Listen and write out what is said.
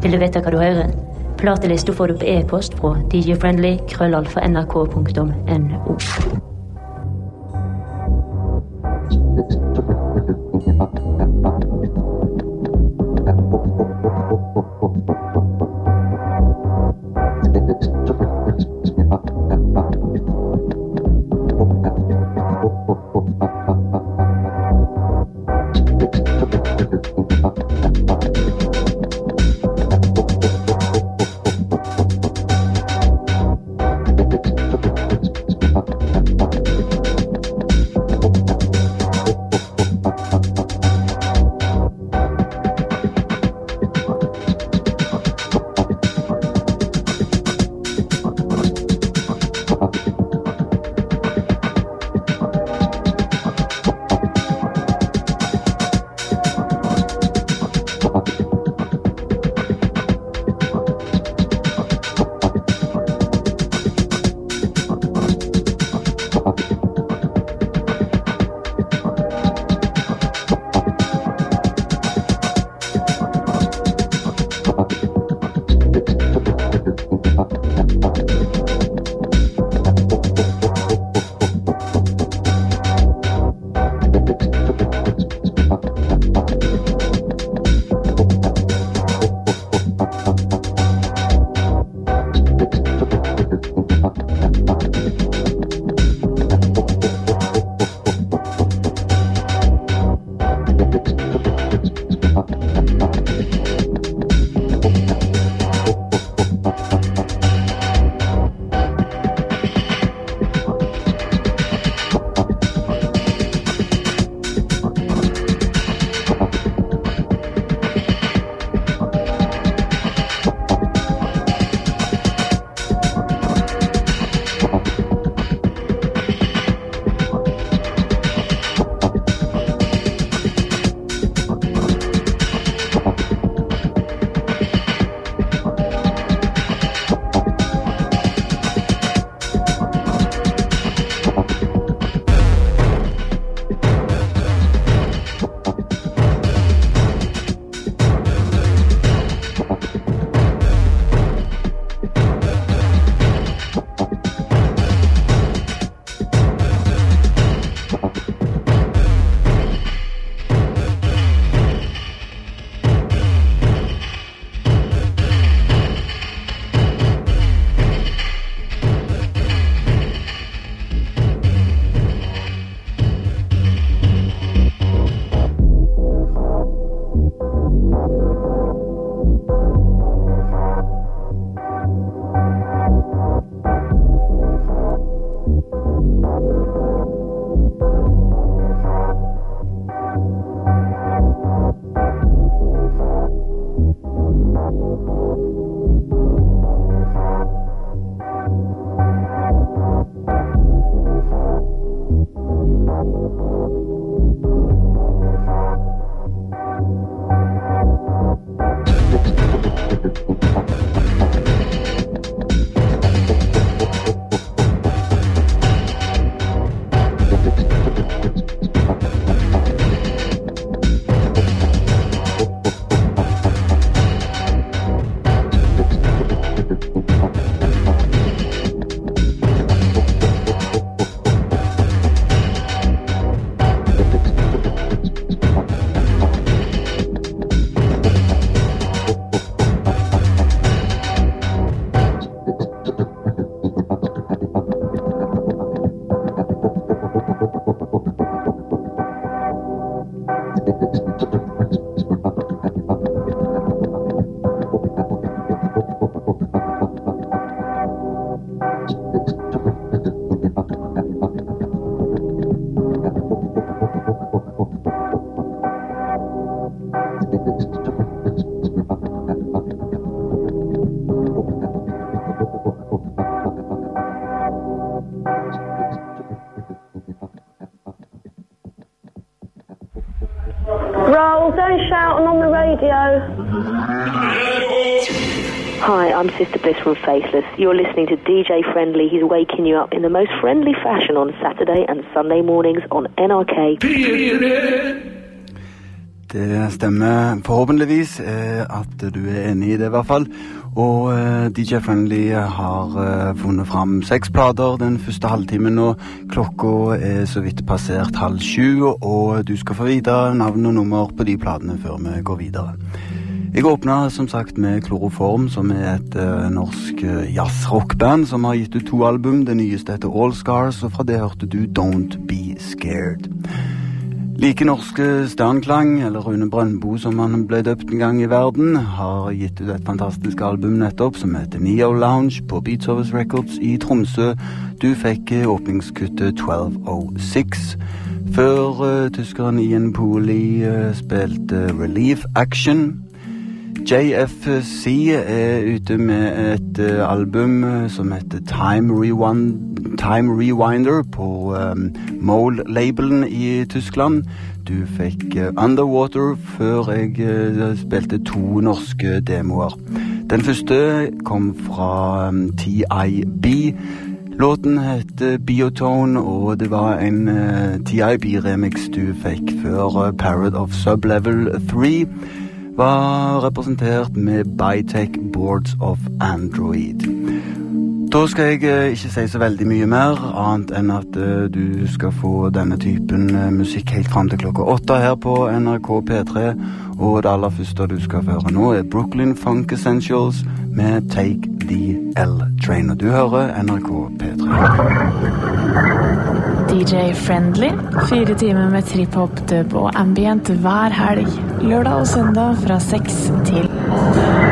Vil du vite hva du hører? Platelista får du på e-post fra djfriendly@nrk.no. Hi, I'm Sister Bliss from Faceless. You're listening to DJ Friendly. He's waking you up in the most friendly fashion on Saturday and Sunday mornings on NRK. Det stemmer forhåpentligvis at du enig I det I hvert fall. Og DJ Friendly har funnet fram 6 plater den første halvtimen nå. Klokka så vidt passert 6:30, og du skal få vite navn og nummer på de platene før vi går videre. Jeg åpnet som sagt med Kloroform, som et norsk jazz-rockband som har gitt ut 2 album. Det nyeste heter All Scars, og fra det hørte du Don't Be Scared. Like norske Sternklang, eller Rune Brøndbo som han ble døpt en gang I verden, har gitt ut et fantastisk album nettopp som heter Neo Lounge på Beatservice Records I Tromsø. Du fikk åpningskuttet 1206. Før tyskeren Ian Pooley spilte Relief Action. JFC ute med et album som heter Time Rewinder på Mole-labelen I Tyskland. Du fikk Underwater før jeg spilte 2 norske demoer. Den første kom fra TIB. Låten heter Biotone, og det var en TIB-remix du fikk før Parrot of Sublevel 3. Var representert med Bytech Boards of Android. Da skal jeg ikke si så veldig mye mer, annet enn at du skal få denne typen musikk helt frem til klokka 8 her på NRK P3, og det aller første du skal høre nå Brooklyn Funk Essentials med Take the L-Train, og du hører NRK P3. DJ Friendly, 4 timer med trip-hop, dub og ambient hver helg, lørdag og søndag fra 6 til